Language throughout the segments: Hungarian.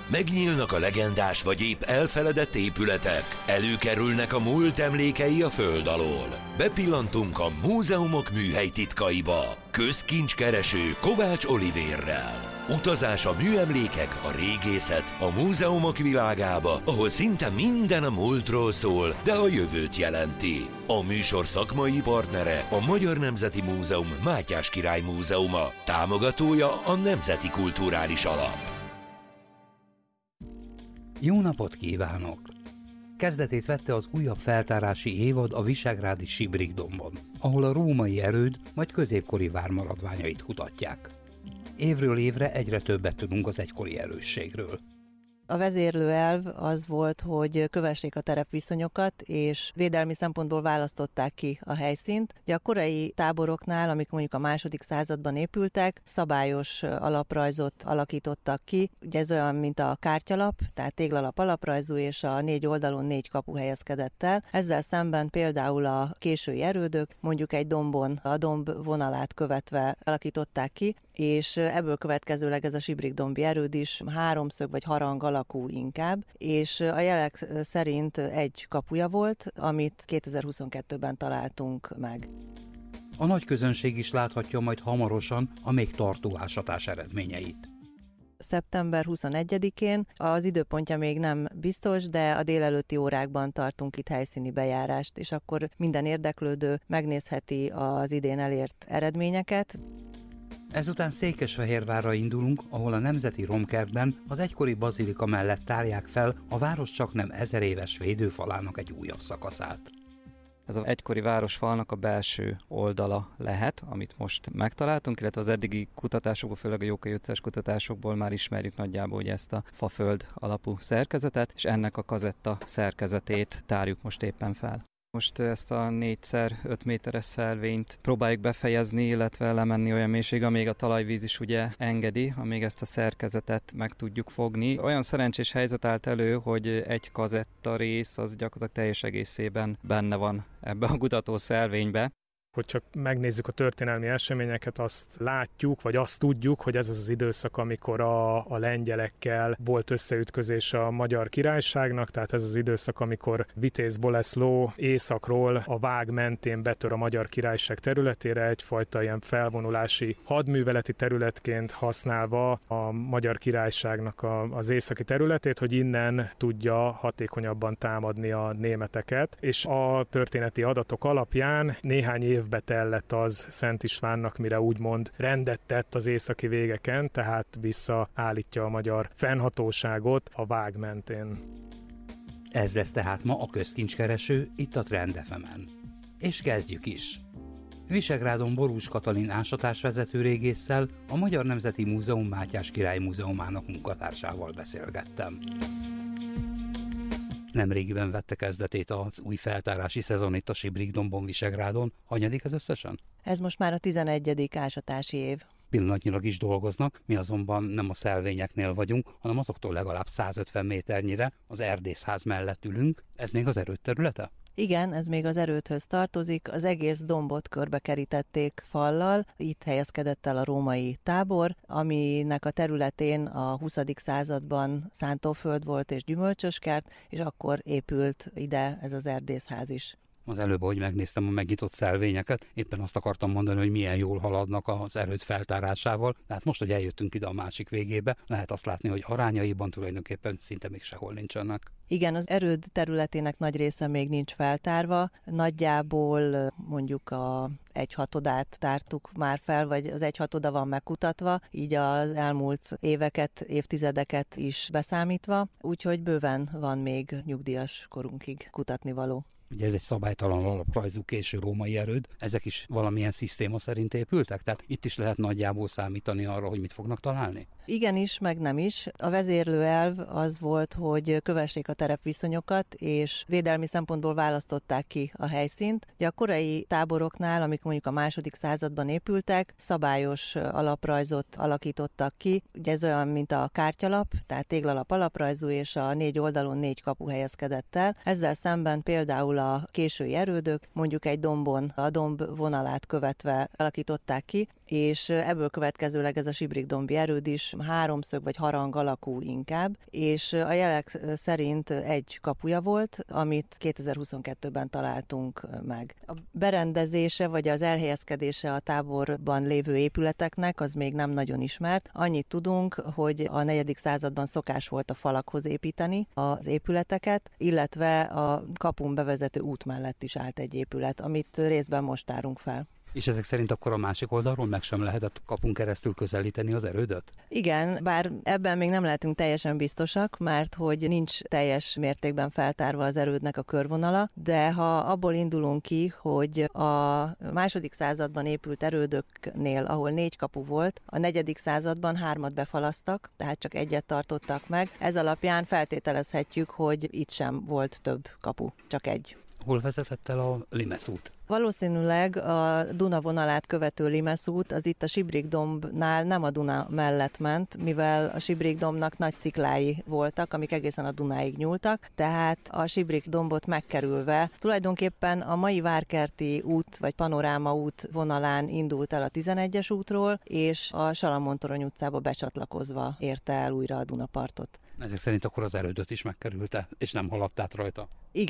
Megnyílnak a legendás vagy épp elfeledett épületek, előkerülnek a múlt emlékei a föld alól. Bepillantunk a múzeumok műhely titkaiba. Közkincskereső Kovács Olivérrel. Utazás a műemlékek, a régészet, a múzeumok világába, ahol szinte minden a múltról szól, de a jövőt jelenti. A műsor szakmai partnere a Magyar Nemzeti Múzeum Mátyás Király Múzeuma, támogatója a Nemzeti Kulturális Alap. Jó napot kívánok! Kezdetét vette az újabb feltárási évad a visegrádi Sibrikdombon, ahol a római erőd vagy középkori vár maradványait kutatják. Évről évre egyre többet tudunk az egykori erősségről. A vezérlő elv az volt, hogy kövessék a terepviszonyokat, és védelmi szempontból választották ki a helyszínt. Ugye a korai táboroknál, amik mondjuk a második században épültek, szabályos alaprajzot alakítottak ki. Ugye ez olyan, mint a kártyalap, tehát téglalap alaprajzú, és a 4 oldalon 4 kapu helyezkedett el. Ezzel szemben például a késői erődök mondjuk egy dombon a domb vonalát követve alakították ki, és ebből következőleg ez a Sibrikdombi erőd is háromszög vagy harang alakú inkább, és a jelek szerint egy kapuja volt, amit 2022-ben találtunk meg. A nagy közönség is láthatja majd hamarosan a még tartó ásatás eredményeit. Szeptember 21-én, az időpontja még nem biztos, de a délelőtti órákban tartunk itt helyszíni bejárást, és akkor minden érdeklődő megnézheti az idén elért eredményeket. Ezután Székesfehérvárra indulunk, ahol a Nemzeti Romkertben az egykori bazilika mellett tárják fel a város csaknem 1000 éves védőfalának egy újabb szakaszát. Ez az egykori városfalnak a belső oldala lehet, amit most megtaláltunk, illetve az eddigi kutatásokból, főleg a Jókai utcás kutatásokból már ismerjük nagyjából ugye ezt a faföld alapú szerkezetet, és ennek a kazetta szerkezetét tárjuk most éppen fel. Most ezt a 4x5 méteres szelvényt próbáljuk befejezni, illetve lemenni olyan mélységig, amíg a talajvíz is ugye engedi, amíg ezt a szerkezetet meg tudjuk fogni. Olyan szerencsés helyzet állt elő, hogy egy kazetta rész az gyakorlatilag teljes egészében benne van ebbe a kutató szelvénybe. Hogyha megnézzük a történelmi eseményeket, azt látjuk, vagy azt tudjuk, hogy ez az időszak, amikor a lengyelekkel volt összeütközés a Magyar Királyságnak, tehát ez az időszak, amikor Vitéz Bolesló északról a Vág mentén betör a Magyar Királyság területére, egyfajta ilyen felvonulási hadműveleti területként használva a Magyar Királyságnak az északi területét, hogy innen tudja hatékonyabban támadni a németeket, és a történeti adatok alapján néhány évbe tellett az Szent Istvánnak, mire úgymond rendet tett az északi végeken, tehát visszaállítja a magyar fennhatóságot a Vág mentén. Ez lesz tehát ma a közkincskereső itt a Trend FM-en. És kezdjük is! Visegrádon Borús Katalin ásatásvezető régésszel, a Magyar Nemzeti Múzeum Mátyás Király Múzeumának munkatársával beszélgettem. Nemrégiben vette kezdetét az új feltárási szezon itt a Sibrikdombon, Visegrádon. Hanyadik ez összesen? Ez most már a 11. ásatási év. Pillanatnyilag is dolgoznak, mi azonban nem a szelvényeknél vagyunk, hanem azoktól legalább 150 méternyire az erdészház mellett ülünk. Ez még az erőd területe? Igen, ez még az erődhöz tartozik, az egész dombot körbekerítették fallal, itt helyezkedett el a római tábor, aminek a területén a 20. században szántóföld volt és gyümölcsöskert, és akkor épült ide ez az erdészház is. Az előbb, ahogy megnéztem a megnyitott szelvényeket, éppen azt akartam mondani, hogy milyen jól haladnak az erőd feltárásával. Tehát most, hogy eljöttünk ide a másik végébe, lehet azt látni, hogy arányaiban tulajdonképpen szinte még sehol nincsenek. Igen, az erőd területének nagy része még nincs feltárva. Nagyjából mondjuk a 1/6 tártuk már fel, vagy az 1/6 van megkutatva, így az elmúlt éveket, évtizedeket is beszámítva, úgyhogy bőven van még nyugdíjas korunkig kutatnivaló. Ugye ez egy szabálytalan alaprajzú késő római erőd, ezek is valamilyen szisztéma szerint épültek? Tehát itt is lehet nagyjából számítani arra, hogy mit fognak találni? Igenis, meg nem is. A vezérlő elv az volt, hogy kövessék a terepviszonyokat, és védelmi szempontból választották ki a helyszínt. Ugye a korai táboroknál, amik mondjuk a második században épültek, szabályos alaprajzot alakítottak ki. Ugye ez olyan, mint a kártyalap, tehát téglalap alaprajzú, és a 4 oldalon 4 kapu helyezkedett el. Ezzel szemben például a késői erődök mondjuk egy dombon a domb vonalát követve alakították ki, és ebből következőleg ez a Sibrikdombi erőd is háromszög vagy harang alakú inkább, és a jelek szerint egy kapuja volt, amit 2022-ben találtunk meg. A berendezése vagy az elhelyezkedése a táborban lévő épületeknek az még nem nagyon ismert. Annyit tudunk, hogy a 4. században szokás volt a falakhoz építeni az épületeket, illetve a kapun bevezető út mellett is állt egy épület, amit részben most tárunk fel. És ezek szerint akkor a másik oldalról meg sem lehetett kapun keresztül közelíteni az erődöt? Igen, bár ebben még nem lehetünk teljesen biztosak, mert hogy nincs teljes mértékben feltárva az erődnek a körvonala, de ha abból indulunk ki, hogy a 2. században épült erődöknél, ahol 4 kapu volt, a 4. században 3 befalasztak, tehát csak egyet tartottak meg. Ez alapján feltételezhetjük, hogy itt sem volt több kapu, csak egy. Hol vezetett el a Limes út? Valószínűleg a Duna vonalát követő Limes út az itt a Sibrikdombnál nem a Duna mellett ment, mivel a Sibrikdombnak nagy sziklái voltak, amik egészen a Dunáig nyúltak, tehát a Sibrikdombot megkerülve tulajdonképpen a mai Várkerti út vagy Panoráma út vonalán indult el a 11-es útról, és a Salamon-torony utcába becsatlakozva érte el újra a Dunapartot. Ezek szerint akkor az erődöt is megkerülte, és nem haladt át rajta?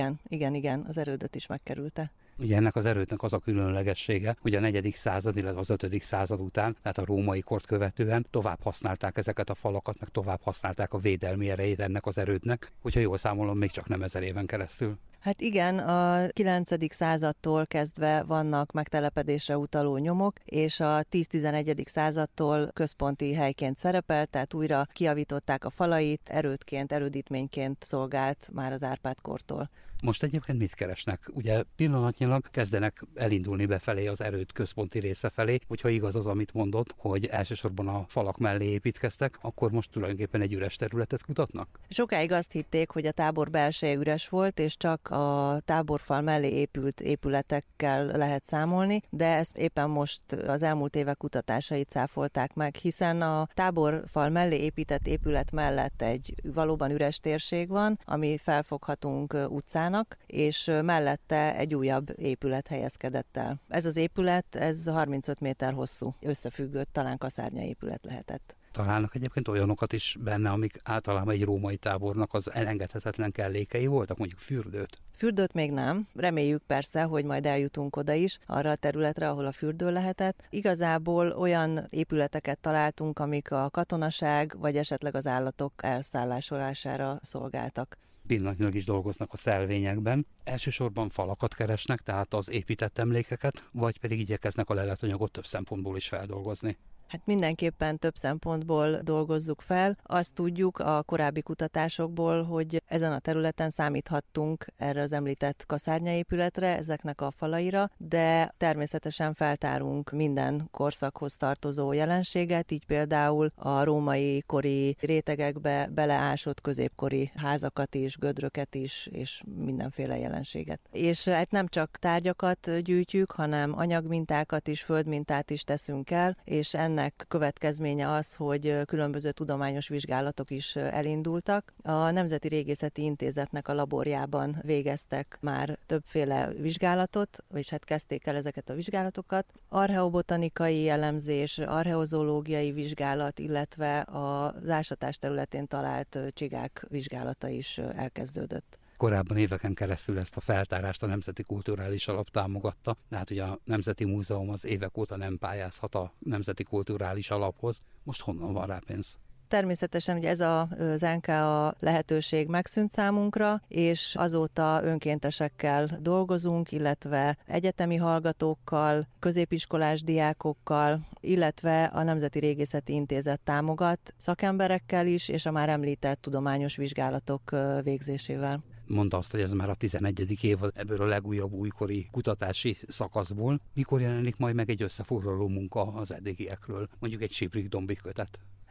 Igen, az erődöt is megkerülte. Ugye ennek az erődnek az a különlegessége, hogy a 4. század, illetve az 5. század után, tehát a római kort követően tovább használták ezeket a falakat, meg tovább használták a védelmi erejét ennek az erődnek, hogyha jól számolom, még csak nem 1000 éven keresztül. Hát igen, a 9. századtól kezdve vannak megtelepedésre utaló nyomok, és a 10-11. századtól központi helyként szerepel, tehát újra kijavították a falait, erődként, erődítményként szolgált már az Árpád-kortól. Most egyébként mit keresnek? Ugye pillanatnyilag kezdenek elindulni befelé az erőd központi része felé, hogyha igaz az, amit mondott, hogy elsősorban a falak mellé építkeztek, akkor most tulajdonképpen egy üres területet kutatnak? Sokáig azt hitték, hogy a tábor belseje üres volt, és csak a táborfal mellé épült épületekkel lehet számolni, de ezt éppen most az elmúlt évek kutatásait cáfolták meg, hiszen a táborfal mellé épített épület mellett egy valóban üres térség van, ami felfoghatunk utcán, és mellette egy újabb épület helyezkedett el. Ez az épület, ez 35 méter hosszú, összefüggött, talán kaszárnya épület lehetett. Találnak egyébként olyanokat is benne, amik általában egy római tábornak az elengedhetetlen kellékei voltak, mondjuk fürdőt? Fürdőt még nem. Reméljük persze, hogy majd eljutunk oda is, arra a területre, ahol a fürdő lehetett. Igazából olyan épületeket találtunk, amik a katonaság, vagy esetleg az állatok elszállásolására szolgáltak. Pillanatnyilag is dolgoznak a szelvényekben. Elsősorban falakat keresnek, tehát az épített emlékeket, vagy pedig igyekeznek a leletanyagot több szempontból is feldolgozni. Hát mindenképpen több szempontból dolgozzuk fel. Azt tudjuk a korábbi kutatásokból, hogy ezen a területen számíthattunk erre az említett kaszárnyaépületre, ezeknek a falaira, de természetesen feltárunk minden korszakhoz tartozó jelenséget, így például a római kori rétegekbe beleásott középkori házakat is, gödröket is, és mindenféle jelenséget. És hát nem csak tárgyakat gyűjtjük, hanem anyagmintákat is, földmintát is teszünk el, és ennek következménye az, hogy különböző tudományos vizsgálatok is elindultak. A Nemzeti Régészeti Intézetnek a laborjában végeztek már többféle vizsgálatot, és hát kezdték el ezeket a vizsgálatokat. Archeobotanikai elemzés, archeozológiai vizsgálat, illetve az ásatás területén talált csigák vizsgálata is elkezdődött. Korábban éveken keresztül ezt a feltárást a Nemzeti Kulturális Alap támogatta, de hát ugye a Nemzeti Múzeum az évek óta nem pályázhat a Nemzeti Kulturális Alaphoz. Most honnan van rá pénz? Természetesen ugye ez az NKA lehetőség megszűnt számunkra, és azóta önkéntesekkel dolgozunk, illetve egyetemi hallgatókkal, középiskolás diákokkal, illetve a Nemzeti Régészeti Intézet támogat szakemberekkel is, és a már említett tudományos vizsgálatok végzésével. Mondta azt, hogy ez már a 11. év ebből a legújabb újkori kutatási szakaszból. Mikor jelenik majd meg egy összefoglaló munka az eddigiekről, mondjuk egy Sibrikdombi kötet?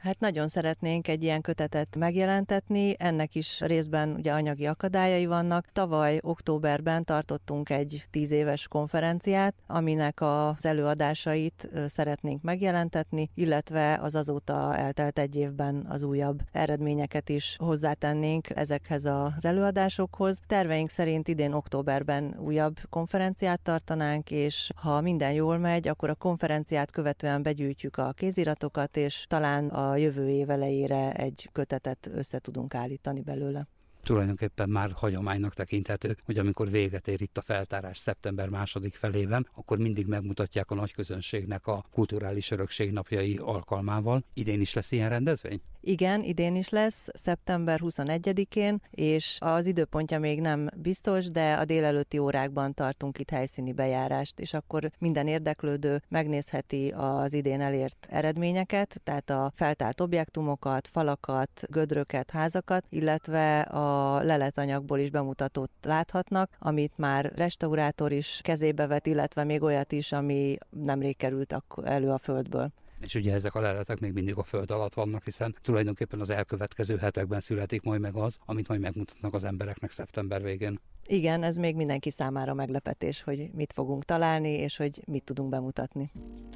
Hát nagyon szeretnénk egy ilyen kötetet megjelentetni, ennek is részben ugye anyagi akadályai vannak. Tavaly októberben tartottunk egy 10 éves konferenciát, aminek az előadásait szeretnénk megjelentetni, illetve az azóta eltelt egy évben az újabb eredményeket is hozzátennénk ezekhez az előadásokhoz. Terveink szerint idén októberben újabb konferenciát tartanánk, és ha minden jól megy, akkor a konferenciát követően begyűjtjük a kéziratokat, és talán a jövő év elejére egy kötetet össze tudunk állítani belőle. Tulajdonképpen már hagyománynak tekinthető, hogy amikor véget ér itt a feltárás szeptember második felében, akkor mindig megmutatják a nagyközönségnek a kulturális örökség napjai alkalmával. Idén is lesz ilyen rendezvény? Igen, idén is lesz, szeptember 21-én, és az időpontja még nem biztos, de a délelőtti órákban tartunk itt helyszíni bejárást, és akkor minden érdeklődő megnézheti az idén elért eredményeket, tehát a feltárt objektumokat, falakat, gödröket, házakat, illetve a leletanyagból is bemutatót láthatnak, amit már restaurátor is kezébe vett, illetve még olyat is, ami nemrég került elő a földből. És ugye ezek a leletek még mindig a föld alatt vannak, hiszen tulajdonképpen az elkövetkező hetekben születik majd meg az, amit majd megmutatnak az embereknek szeptember végén. Igen, ez még mindenki számára meglepetés, hogy mit fogunk találni, és hogy mit tudunk bemutatni.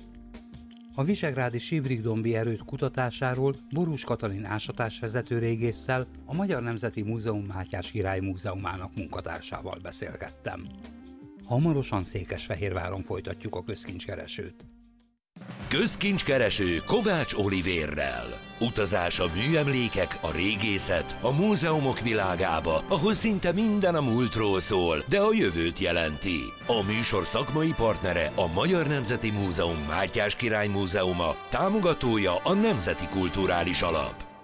A visegrádi síbrigdombi erőd kutatásáról Borús Katalin ásatásvezető régésszel, a Magyar Nemzeti Múzeum Mátyás Király Múzeumának munkatársával beszélgettem. Hamarosan Székesfehérváron folytatjuk a közkincskeresőt. Közkincskereső Kovács Olivérrel. Utazás a műemlékek, a régészet, a múzeumok világába, ahol szinte minden a múltról szól, de a jövőt jelenti. A műsor szakmai partnere a Magyar Nemzeti Múzeum Mátyás Király Múzeuma, támogatója a Nemzeti Kulturális Alap.